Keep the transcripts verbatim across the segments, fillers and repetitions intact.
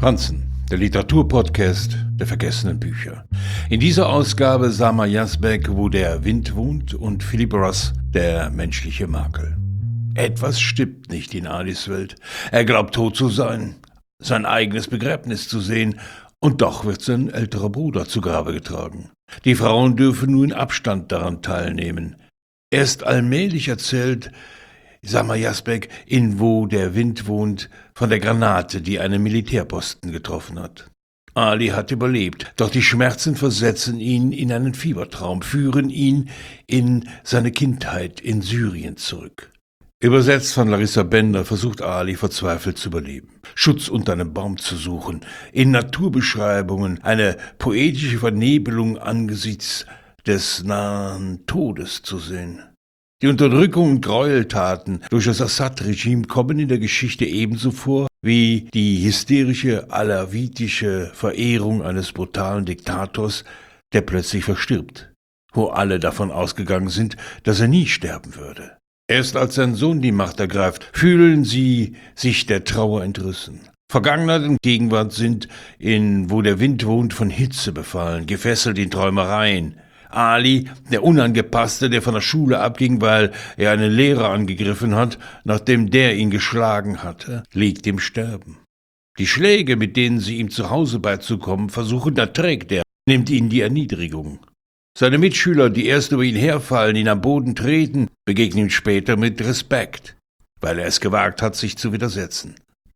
Franzen, der Literaturpodcast der vergessenen Bücher. In dieser Ausgabe Samar Yazbek, Wo der Wind wohnt, und Philip Ross, Der menschliche Makel. Etwas stimmt nicht in Alis Welt. Er glaubt tot zu sein, sein eigenes Begräbnis zu sehen, und doch wird sein älterer Bruder zu Grabe getragen. Die Frauen dürfen nun in Abstand daran teilnehmen. Erst allmählich erzählt Samar Yazbek in Wo der Wind wohnt von der Granate, die einen Militärposten getroffen hat. Ali hat überlebt, doch die Schmerzen versetzen ihn in einen Fiebertraum, führen ihn in seine Kindheit in Syrien zurück. Übersetzt von Larissa Bender versucht Ali verzweifelt zu überleben, Schutz unter einem Baum zu suchen, in Naturbeschreibungen eine poetische Vernebelung angesichts des nahen Todes zu sehen. Die Unterdrückung und Gräueltaten durch das Assad-Regime kommen in der Geschichte ebenso vor wie die hysterische alawitische Verehrung eines brutalen Diktators, der plötzlich verstirbt, wo alle davon ausgegangen sind, dass er nie sterben würde. Erst als sein Sohn die Macht ergreift, fühlen sie sich der Trauer entrissen. Vergangenheit und Gegenwart sind in Wo der Wind wohnt von Hitze befallen, gefesselt in Träumereien. Ali, der Unangepasste, der von der Schule abging, weil er einen Lehrer angegriffen hat, nachdem der ihn geschlagen hatte, liegt im Sterben. Die Schläge, mit denen sie ihm zu Hause beizukommen versuchen, erträgt er, nimmt ihnen die Erniedrigung. Seine Mitschüler, die erst über ihn herfallen, ihn am Boden treten, begegnen ihm später mit Respekt, weil er es gewagt hat, sich zu widersetzen.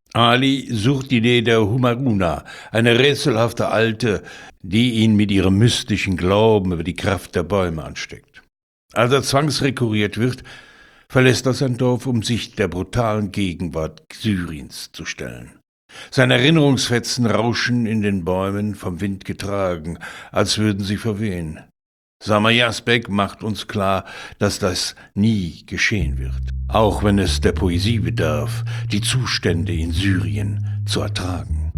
Ali sucht die Nähe der Humaruna, eine rätselhafte Alte, die ihn mit ihrem mystischen Glauben über die Kraft der Bäume ansteckt. Als er zwangsrekurriert wird, verlässt er sein Dorf, um sich der brutalen Gegenwart Syriens zu stellen. Seine Erinnerungsfetzen rauschen in den Bäumen, vom Wind getragen, als würden sie verwehen. Samar Yazbek macht uns klar, dass das nie geschehen wird, auch wenn es der Poesie bedarf, die Zustände in Syrien zu ertragen.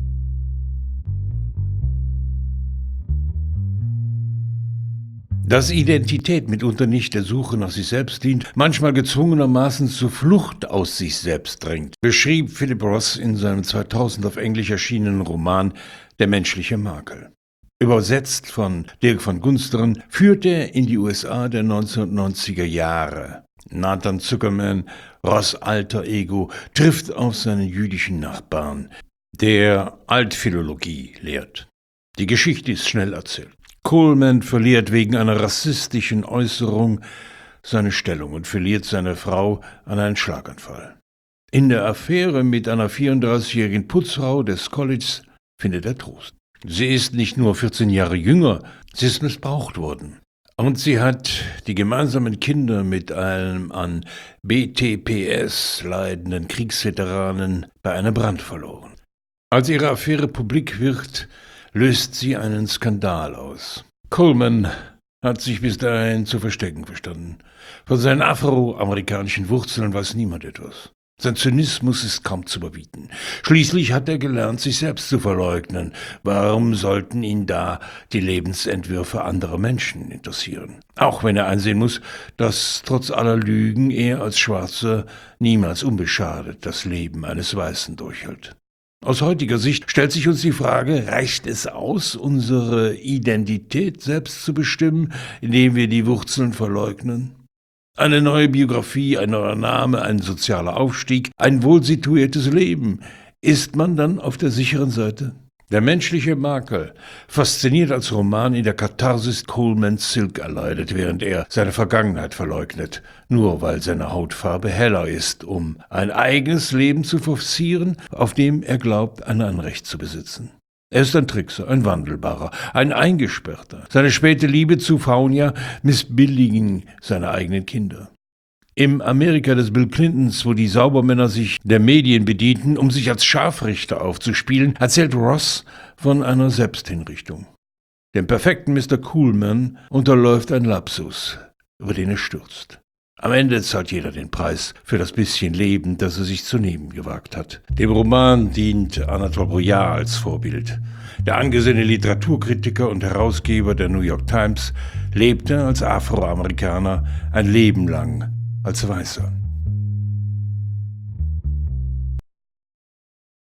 Dass Identität mitunter nicht der Suche nach sich selbst dient, manchmal gezwungenermaßen zur Flucht aus sich selbst drängt, beschrieb Philip Ross in seinem zweitausend auf Englisch erschienenen Roman Der menschliche Makel. Übersetzt von Dirk van Gunsteren, führt er in die U S A der neunzehnhundertneunziger Jahre. Nathan Zuckerman, Ross' alter Ego, trifft auf seinen jüdischen Nachbarn, der Altphilologie lehrt. Die Geschichte ist schnell erzählt. Coleman verliert wegen einer rassistischen Äußerung seine Stellung und verliert seine Frau an einen Schlaganfall. In der Affäre mit einer vierunddreißigjährigen Putzfrau des Colleges findet er Trost. Sie ist nicht nur vierzehn Jahre jünger, sie ist missbraucht worden. Und sie hat die gemeinsamen Kinder mit einem an B T P S leidenden Kriegsveteranen bei einem Brand verloren. Als ihre Affäre publik wird, löst sie einen Skandal aus. Coleman hat sich bis dahin zu verstecken verstanden. Von seinen afroamerikanischen Wurzeln weiß niemand etwas. Sein Zynismus ist kaum zu überbieten. Schließlich hat er gelernt, sich selbst zu verleugnen. Warum sollten ihn da die Lebensentwürfe anderer Menschen interessieren? Auch wenn er einsehen muss, dass trotz aller Lügen er als Schwarzer niemals unbeschadet das Leben eines Weißen durchhält. Aus heutiger Sicht stellt sich uns die Frage, reicht es aus, unsere Identität selbst zu bestimmen, indem wir die Wurzeln verleugnen? Eine neue Biografie, ein neuer Name, ein sozialer Aufstieg, ein wohlsituiertes Leben. Ist man dann auf der sicheren Seite? Der menschliche Makel fasziniert als Roman in der Katharsis Colemans Silk erleidet, während er seine Vergangenheit verleugnet, nur weil seine Hautfarbe heller ist, um ein eigenes Leben zu forcieren, auf dem er glaubt, ein Anrecht zu besitzen. Er ist ein Trickser, ein Wandelbarer, ein Eingesperrter. Seine späte Liebe zu Faunia missbilligen seine eigenen Kinder. Im Amerika des Bill Clintons, wo die Saubermänner sich der Medien bedienten, um sich als Scharfrichter aufzuspielen, erzählt Ross von einer Selbsthinrichtung. Dem perfekten Mister Coleman unterläuft ein Lapsus, über den er stürzt. Am Ende zahlt jeder den Preis für das bisschen Leben, das er sich zu nehmen gewagt hat. Dem Roman dient Anatole Brouillard als Vorbild. Der angesehene Literaturkritiker und Herausgeber der New York Times lebte als Afroamerikaner ein Leben lang als Weißer.